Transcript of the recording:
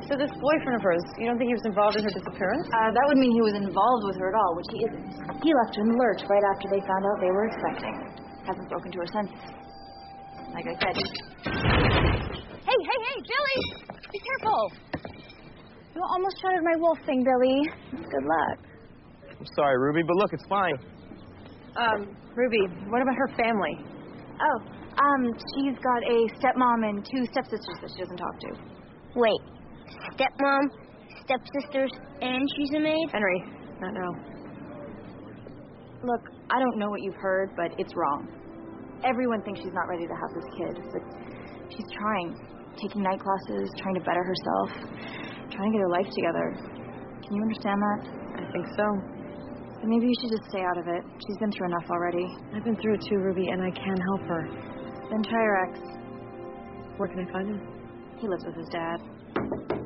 So this boyfriend of hers, you don't think he was involved in her disappearance? That would mean he was involved with her at all, which he isn't. He left her in the lurch right after they found out they were expecting. Hasn't spoken to her since. Like I said. Hey, Billy! Be careful! You almost shattered my wolf thing, Billy. Good luck. I'm sorry, Ruby, but look, it's fine. Ruby, what about her family? Oh, she's got a stepmom and 2 stepsisters that she doesn't talk to. Wait, stepmom, stepsisters, and she's a maid? Henry, not now. Look, I don't know what you've heard, but it's wrong. Everyone thinks she's not ready to have this kid, but she's trying. Taking night classes, trying to better herself, trying to get her life together. Can you understand that? I think so. But maybe you should just stay out of it. She's been through enough already. I've been through it too, Ruby, and I can help her. Then try her ex. Where can I find him? He lives with his dad.